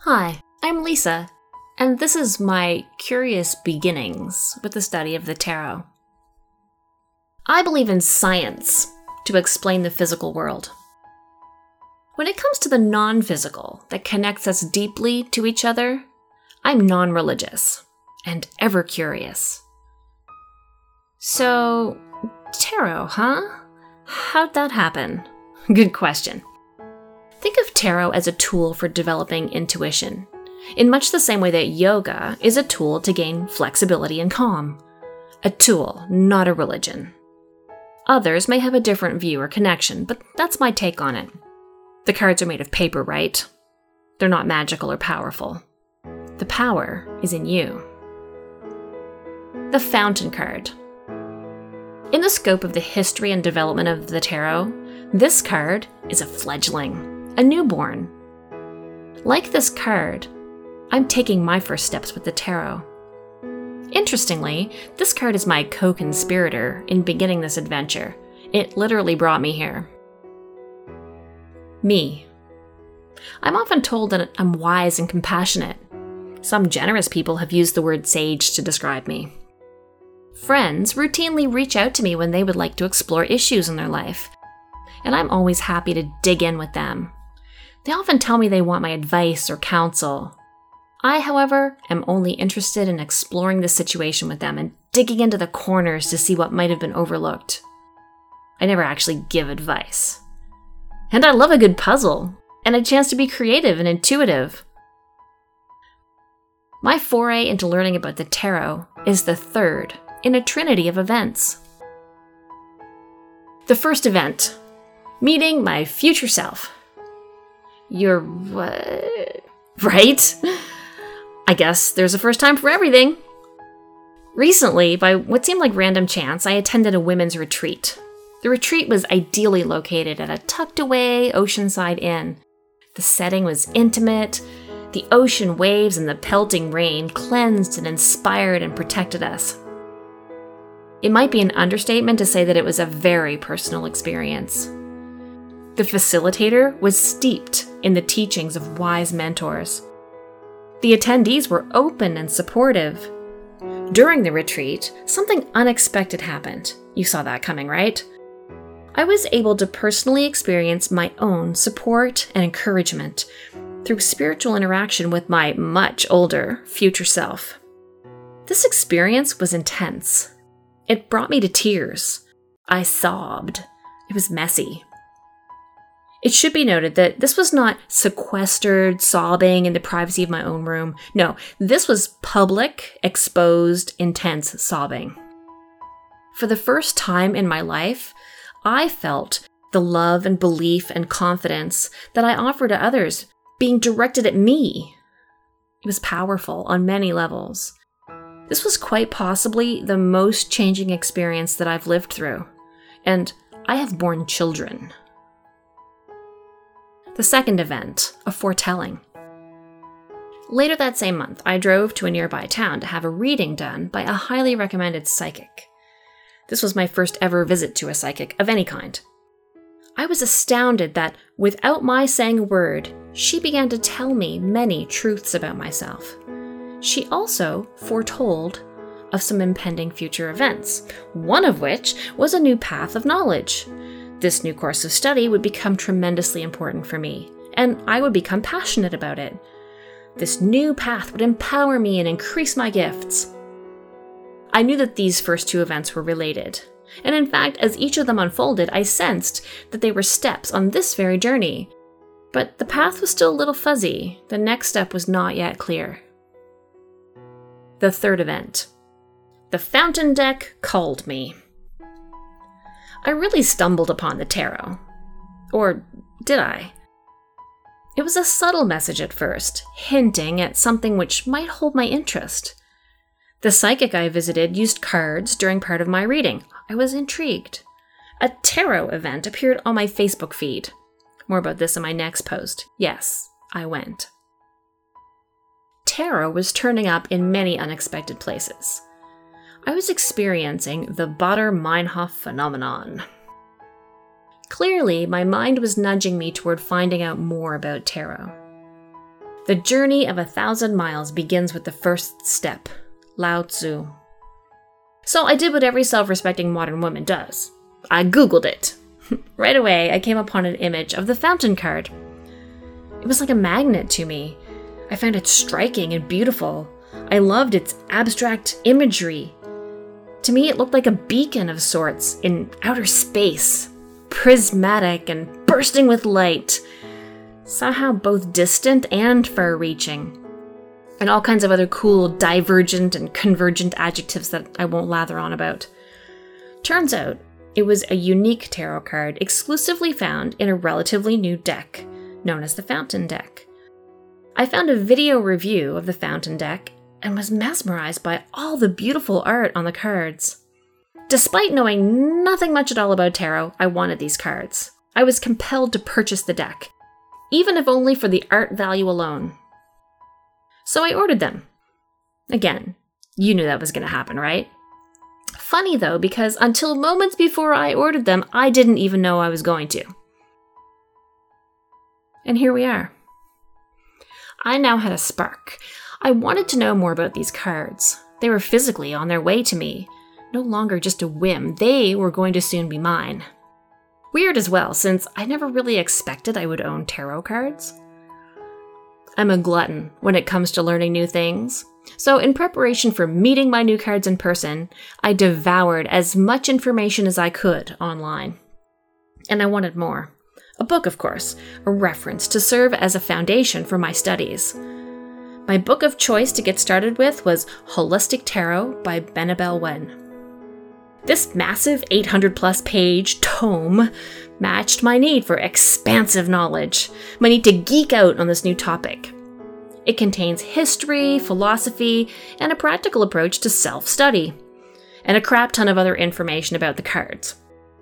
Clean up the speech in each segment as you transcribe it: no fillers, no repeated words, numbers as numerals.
Hi, I'm Lisa, and this is my curious beginnings with the study of the tarot. I believe in science to explain the physical world. When it comes to the non-physical that connects us deeply to each other, I'm non-religious and ever curious. So, tarot, huh? How'd that happen? Good question. Think of tarot as a tool for developing intuition, in much the same way that yoga is a tool to gain flexibility and calm. A tool, not a religion. Others may have a different view or connection, but that's my take on it. The cards are made of paper, right? They're not magical or powerful. The power is in you. The Fountain card. In the scope of the history and development of the tarot, this card is a fledgling. A newborn. Like this card, I'm taking my first steps with the tarot. Interestingly, this card is my co-conspirator in beginning this adventure. It literally brought me here. Me. I'm often told that I'm wise and compassionate. Some generous people have used the word sage to describe me. Friends routinely reach out to me when they would like to explore issues in their life, and I'm always happy to dig in with them. They often tell me they want my advice or counsel. I, however, am only interested in exploring the situation with them and digging into the corners to see what might have been overlooked. I never actually give advice. And I love a good puzzle and a chance to be creative and intuitive. My foray into learning about the tarot is the third in a trinity of events. The first event, meeting my future self. You're what? Right? I guess there's a first time for everything. Recently, by what seemed like random chance, I attended a women's retreat. The retreat was ideally located at a tucked-away oceanside inn. The setting was intimate. The ocean waves and the pelting rain cleansed and inspired and protected us. It might be an understatement to say that it was a very personal experience. The facilitator was steeped in the teachings of wise mentors. The attendees were open and supportive. During the retreat, something unexpected happened. You saw that coming, right? I was able to personally experience my own support and encouragement through spiritual interaction with my much older future self. This experience was intense. It brought me to tears. I sobbed. It was messy. It should be noted that this was not sequestered sobbing in the privacy of my own room. No, this was public, exposed, intense sobbing. For the first time in my life, I felt the love and belief and confidence that I offer to others being directed at me. It was powerful on many levels. This was quite possibly the most changing experience that I've lived through, and I have borne children. The second event, a foretelling. Later that same month, I drove to a nearby town to have a reading done by a highly recommended psychic. This was my first ever visit to a psychic of any kind. I was astounded that, without my saying a word, she began to tell me many truths about myself. She also foretold of some impending future events, one of which was a new path of knowledge. This new course of study would become tremendously important for me, and I would become passionate about it. This new path would empower me and increase my gifts. I knew that these first two events were related, and in fact, as each of them unfolded, I sensed that they were steps on this very journey. But the path was still a little fuzzy. The next step was not yet clear. The third event. The Fountain deck called me. I really stumbled upon the tarot. Or did I? It was a subtle message at first, hinting at something which might hold my interest. The psychic I visited used cards during part of my reading. I was intrigued. A tarot event appeared on my Facebook feed. More about this in my next post. Yes, I went. Tarot was turning up in many unexpected places. I was experiencing the Baader-Meinhof phenomenon. Clearly, my mind was nudging me toward finding out more about tarot. The journey of 1,000 miles begins with the first step, Lao Tzu. So I did what every self-respecting modern woman does. I Googled it. Right away, I came upon an image of the fountain card. It was like a magnet to me. I found it striking and beautiful. I loved its abstract imagery. To me, it looked like a beacon of sorts in outer space, prismatic and bursting with light, somehow both distant and far-reaching, and all kinds of other cool divergent and convergent adjectives that I won't lather on about. Turns out, it was a unique tarot card exclusively found in a relatively new deck, known as the Fountain Deck. I found a video review of the Fountain Deck and was mesmerized by all the beautiful art on the cards. Despite knowing nothing much at all about tarot, I wanted these cards. I was compelled to purchase the deck, even if only for the art value alone. So I ordered them. Again, you knew that was going to happen, right? Funny though, because until moments before I ordered them, I didn't even know I was going to. And here we are. I now had a spark. I wanted to know more about these cards. They were physically on their way to me. No longer just a whim, they were going to soon be mine. Weird as well, since I never really expected I would own tarot cards. I'm a glutton when it comes to learning new things. So in preparation for meeting my new cards in person, I devoured as much information as I could online. And I wanted more. A book, of course, a reference to serve as a foundation for my studies. My book of choice to get started with was Holistic Tarot by Benebell Wen. This massive 800-plus page tome matched my need for expansive knowledge, my need to geek out on this new topic. It contains history, philosophy, and a practical approach to self-study, and a crap ton of other information about the cards.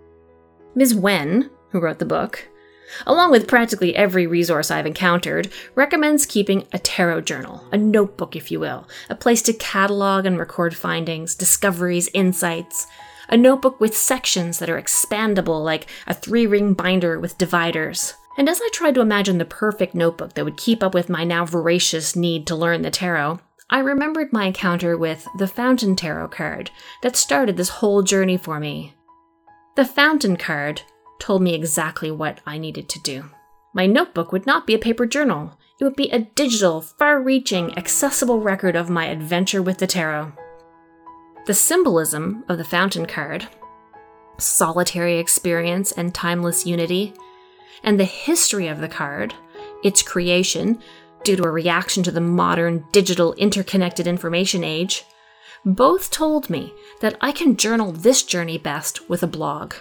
Ms. Wen, who wrote the book, along with practically every resource I've encountered, recommends keeping a tarot journal, a notebook if you will, a place to catalog and record findings, discoveries, insights, a notebook with sections that are expandable like a 3-ring binder with dividers. And as I tried to imagine the perfect notebook that would keep up with my now voracious need to learn the tarot, I remembered my encounter with the Fountain Tarot card that started this whole journey for me. The Fountain card told me exactly what I needed to do. My notebook would not be a paper journal. It would be a digital, far-reaching, accessible record of my adventure with the tarot. The symbolism of the Fountain card, solitary experience and timeless unity, and the history of the card, its creation, due to a reaction to the modern, digital, interconnected information age, both told me that I can journal this journey best with a blog.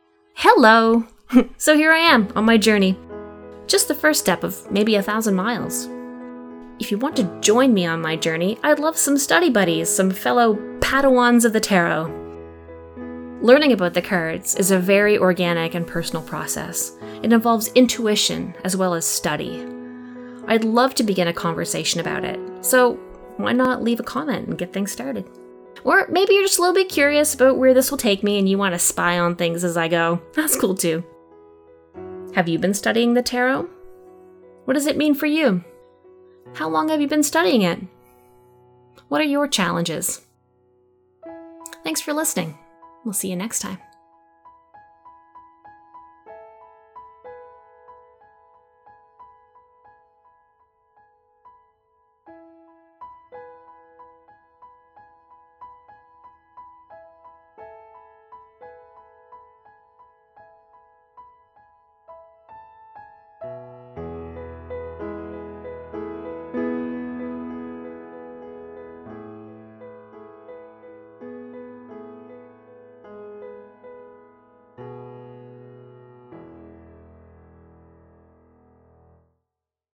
Hello! So here I am on my journey. Just the first step of maybe 1,000 miles. If you want to join me on my journey, I'd love some study buddies, some fellow Padawans of the tarot. Learning about the cards is a very organic and personal process. It involves intuition as well as study. I'd love to begin a conversation about it, so why not leave a comment and get things started? Or maybe you're just a little bit curious about where this will take me and you want to spy on things as I go. That's cool too. Have you been studying the tarot? What does it mean for you? How long have you been studying it? What are your challenges? Thanks for listening. We'll see you next time.